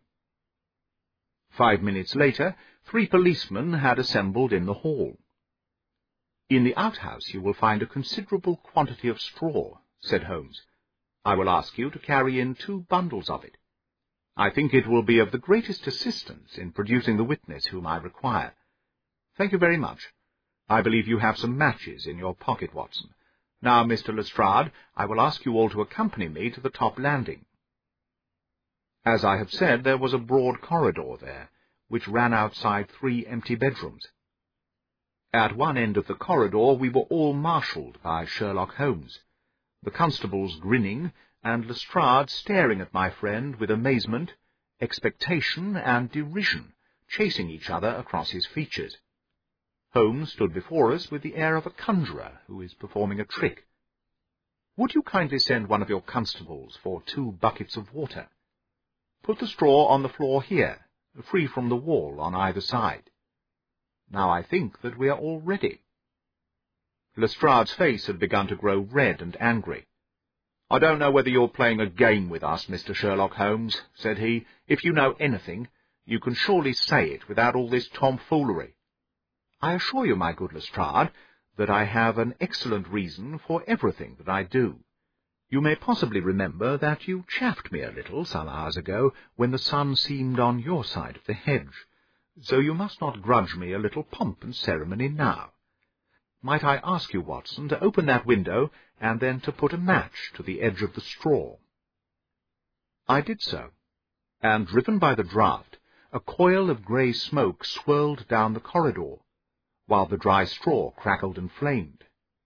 Five minutes later, three policemen had assembled in the hall. "In the outhouse you will find a considerable quantity of straw," said Holmes. "I will ask you to carry in two bundles of it." I think it will be of the greatest assistance in producing the witness whom I require. Thank you very much. I believe you have some matches in your pocket, Watson. Now, Mister Lestrade, I will ask you all to accompany me to the top landing. As I have said, there was a broad corridor there, which ran outside three empty bedrooms. At one end of the corridor we were all marshalled by Sherlock Holmes, the constables grinning, and Lestrade staring at my friend with amazement, expectation, and derision, chasing each other across his features. Holmes stood before us with the air of a conjurer who is performing a trick. "Would you kindly send one of your constables for two buckets of water? Put the straw on the floor here, free from the wall on either side. Now I think that we are all ready." Lestrade's face had begun to grow red and angry. "I don't know whether you're playing a game with us, Mister Sherlock Holmes," said he. "If you know anything, you can surely say it without all this tomfoolery." "I assure you, my good Lestrade, that I have an excellent reason for everything that I do. You may possibly remember that you chaffed me a little some hours ago when the sun seemed on your side of the hedge, so you must not grudge me a little pomp and ceremony now. Might I ask you, Watson, to open that window and then to put a match to the edge of the straw?" I did so, and, driven by the draught, a coil of grey smoke swirled down the corridor, while the dry straw crackled and flamed.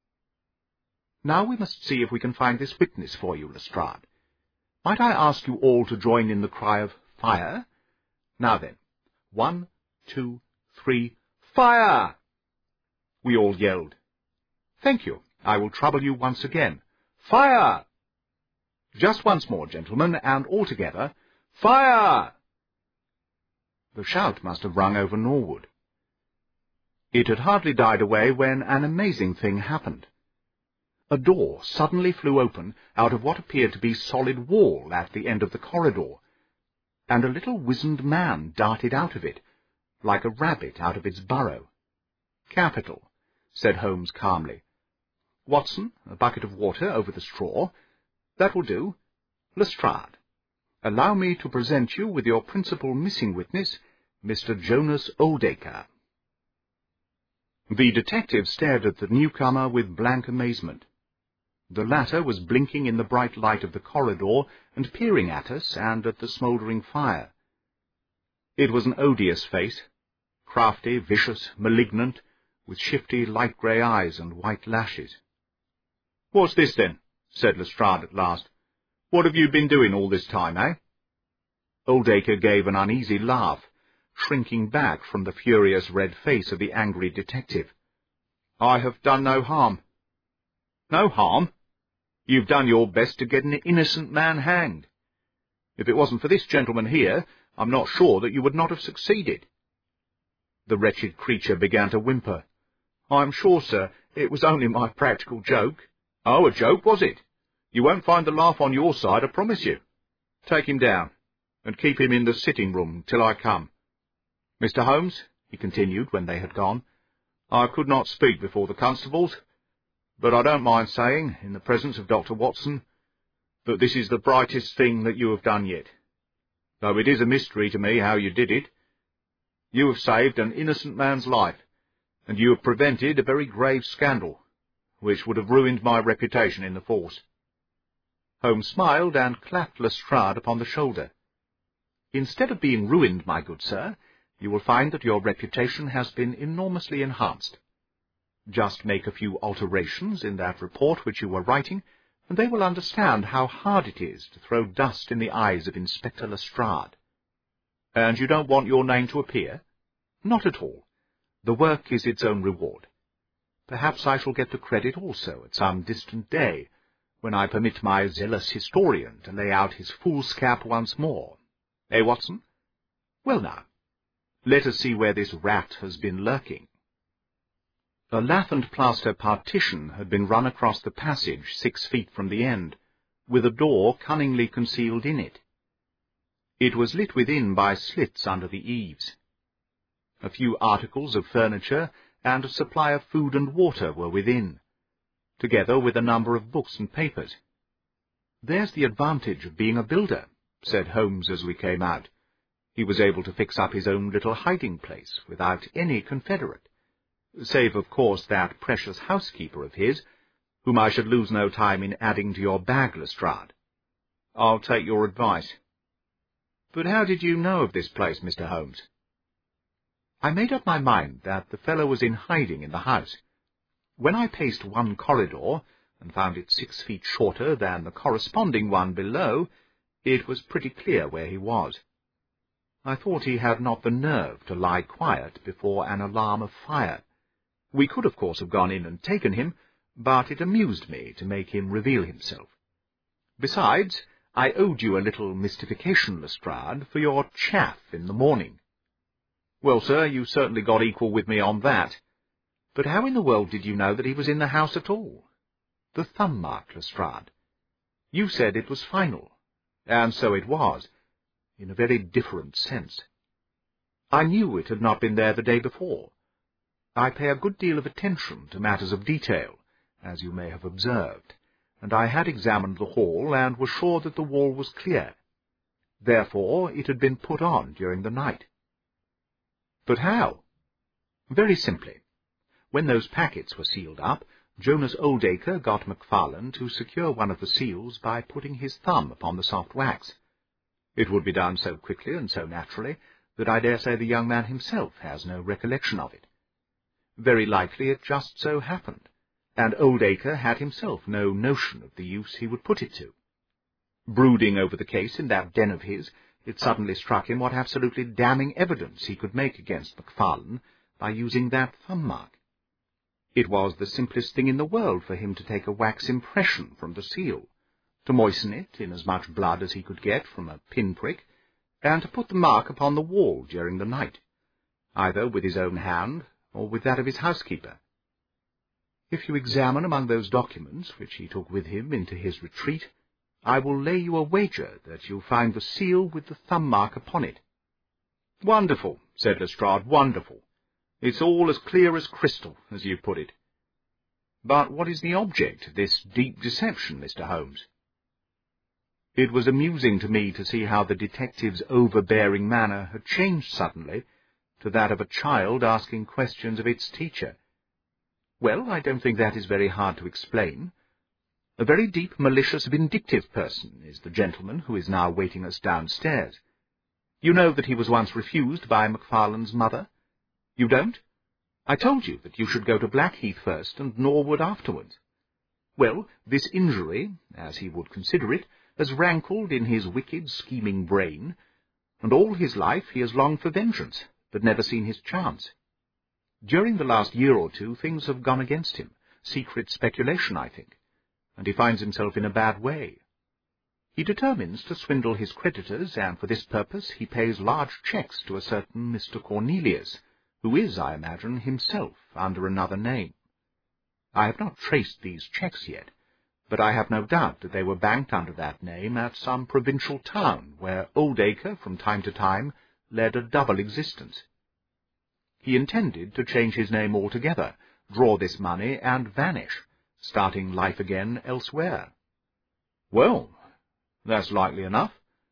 "Now we must see if we can find this witness for you, Lestrade. Might I ask you all to join in the cry of fire? Now then, one, two, three, fire!" We all yelled. "Thank you. I will trouble you once again. Fire!" "Just once more, gentlemen, and all together. Fire!" The shout must have rung over Norwood. It had hardly died away when an amazing thing happened. A door suddenly flew open out of what appeared to be solid wall at the end of the corridor, and a little wizened man darted out of it, like a rabbit out of its burrow. "Capital," said Holmes calmly. "Watson, a bucket of water over the straw. That will do. Lestrade, allow me to present you with your principal missing witness, Mister Jonas Oldacre." The detective stared at the newcomer with blank amazement. The latter was blinking in the bright light of the corridor and peering at us and at the smouldering fire. It was an odious face, crafty, vicious, malignant, with shifty light grey eyes and white lashes. "What's this, then?" said Lestrade at last. "What have you been doing all this time, eh?" Oldacre gave an uneasy laugh, shrinking back from the furious red face of the angry detective. "I have done no harm." "No harm? You've done your best to get an innocent man hanged. If it wasn't for this gentleman here, I'm not sure that you would not have succeeded." The wretched creature began to whimper. "I'm sure, sir, it was only my practical joke." "Oh, a joke, was it? You won't find the laugh on your side, I promise you. Take him down, and keep him in the sitting-room till I come. Mister Holmes," he continued when they had gone, "I could not speak before the constables, but I don't mind saying, in the presence of Doctor Watson, that this is the brightest thing that you have done yet, though it is a mystery to me how you did it. You have saved an innocent man's life, and you have prevented a very grave scandal, which would have ruined my reputation in the force." Holmes smiled and clapped Lestrade upon the shoulder. "Instead of being ruined, my good sir, you will find that your reputation has been enormously enhanced. Just make a few alterations in that report which you were writing, and they will understand how hard it is to throw dust in the eyes of Inspector Lestrade. And you don't want your name to appear? Not at all. The work is its own reward. Perhaps I shall get the credit also at some distant day, when I permit my zealous historian to lay out his foolscap once more. Eh, Watson? Well now, let us see where this rat has been lurking." A lath and plaster partition had been run across the passage six feet from the end, with a door cunningly concealed in it. It was lit within by slits under the eaves. A few articles of furniture and a supply of food and water were within, together with a number of books and papers. "There's the advantage of being a builder," said Holmes as we came out. He was able to fix up his own little hiding-place without any confederate, save, of course, that precious housekeeper of his, whom I should lose no time in adding to your bag, Lestrade. I'll take your advice. But how did you know of this place, Mister Holmes? I made up my mind that the fellow was in hiding in the house. When I paced one corridor, and found it six feet shorter than the corresponding one below, it was pretty clear where he was. I thought he had not the nerve to lie quiet before an alarm of fire. We could, of course, have gone in and taken him, but it amused me to make him reveal himself. Besides, I owed you a little mystification, Lestrade, for your chaff in the morning. Well, sir, you certainly got equal with me on that. But how in the world did you know that he was in the house at all? The thumb mark, Lestrade. You said it was final, and so it was, in a very different sense. I knew it had not been there the day before. I pay a good deal of attention to matters of detail, as you may have observed, and I had examined the hall and was sure that the wall was clear. Therefore it had been put on during the night. But how? Very simply. When those packets were sealed up, Jonas Oldacre got Macfarlane to secure one of the seals by putting his thumb upon the soft wax. It would be done so quickly and so naturally that I dare say the young man himself has no recollection of it. Very likely it just so happened, and Oldacre had himself no notion of the use he would put it to. Brooding over the case in that den of his, it suddenly struck him what absolutely damning evidence he could make against Macfarlane by using that thumb mark. It was the simplest thing in the world for him to take a wax impression from the seal, to moisten it in as much blood as he could get from a pinprick, and to put the mark upon the wall during the night, either with his own hand or with that of his housekeeper. If you examine among those documents which he took with him into his retreat, I will lay you a wager that you'll find the seal with the thumb mark upon it. Wonderful, said Lestrade, wonderful. It's all as clear as crystal, as you put it. But what is the object of this deep deception, Mister Holmes? It was amusing to me to see how the detective's overbearing manner had changed suddenly to that of a child asking questions of its teacher. Well, I don't think that is very hard to explain. A very deep, malicious, vindictive person is the gentleman who is now waiting us downstairs. You know that he was once refused by Macfarlane's mother? You don't? I told you that you should go to Blackheath first and Norwood afterwards. Well, this injury, as he would consider it, has rankled in his wicked, scheming brain, and all his life he has longed for vengeance, but never seen his chance. During the last year or two things have gone against him, secret speculation, I think, and he finds himself in a bad way. He determines to swindle his creditors, and for this purpose he pays large cheques to a certain Mister Cornelius, who is, I imagine, himself under another name. I have not traced these cheques yet, but I have no doubt that they were banked under that name at some provincial town where Oldacre from time to time led a double existence. He intended to change his name altogether, draw this money, and vanish, starting life again elsewhere. Well, that's likely enough.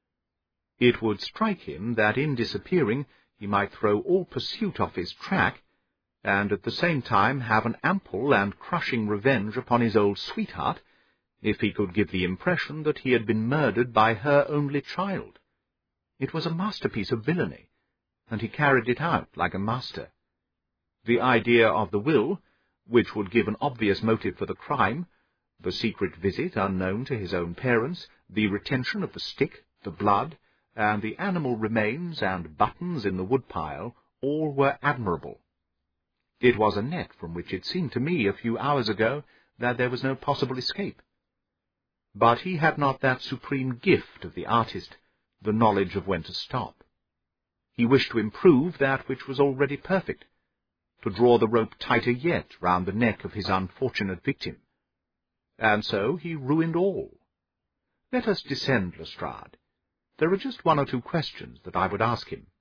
It would strike him that in disappearing he might throw all pursuit off his track, and at the same time have an ample and crushing revenge upon his old sweetheart, if he could give the impression that he had been murdered by her only child. It was a masterpiece of villainy, and he carried it out like a master. The idea of the will, which would give an obvious motive for the crime, the secret visit unknown to his own parents, the retention of the stick, the blood, and the animal remains and buttons in the woodpile, all were admirable. It was a net from which it seemed to me a few hours ago that there was no possible escape. But he had not that supreme gift of the artist, the knowledge of when to stop. He wished to improve that which was already perfect, to draw the rope tighter yet round the neck of his unfortunate victim. And so he ruined all. Let us descend, Lestrade. There are just one or two questions that I would ask him.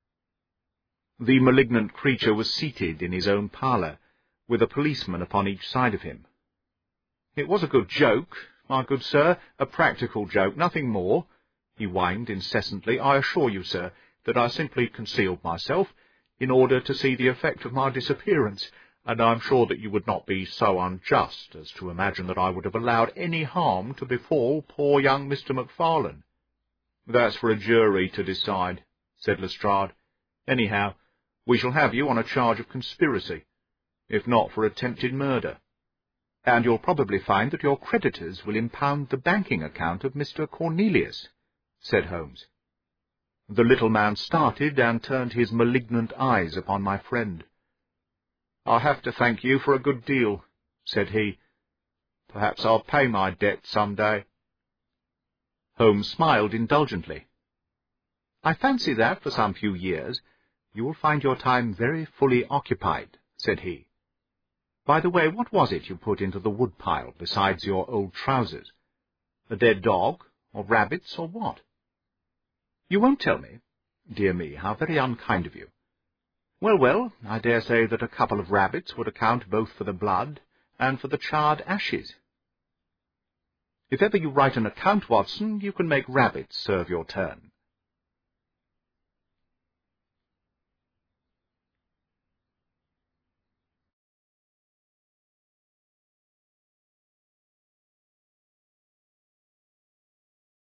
The malignant creature was seated in his own parlour, with a policeman upon each side of him. It was a good joke, my good sir, a practical joke, nothing more. he whined incessantly. "I assure you, sir, that I simply concealed myself in order to see the effect of my disappearance, and I am sure that you would not be so unjust as to imagine that I would have allowed any harm to befall poor young Mister Macfarlane." "That's for a jury to decide," said Lestrade. "Anyhow, we shall have you on a charge of conspiracy, if not for attempted murder. And you'll probably find that your creditors will impound the banking account of Mister Cornelius," said Holmes. The little man started and turned his malignant eyes upon my friend. "I'll have to thank you for a good deal," said he. "Perhaps I'll pay my debt some day." Holmes smiled indulgently. "I fancy that, for some few years, you will find your time very fully occupied," said he. "By the way, what was it you put into the woodpile besides your old trousers? A dead dog, or rabbits, or what?" "You won't tell me? Dear me, how very unkind of you. Well, well, I dare say that a couple of rabbits would account both for the blood and for the charred ashes." "If ever you write an account, Watson, you can make rabbits serve your turn,"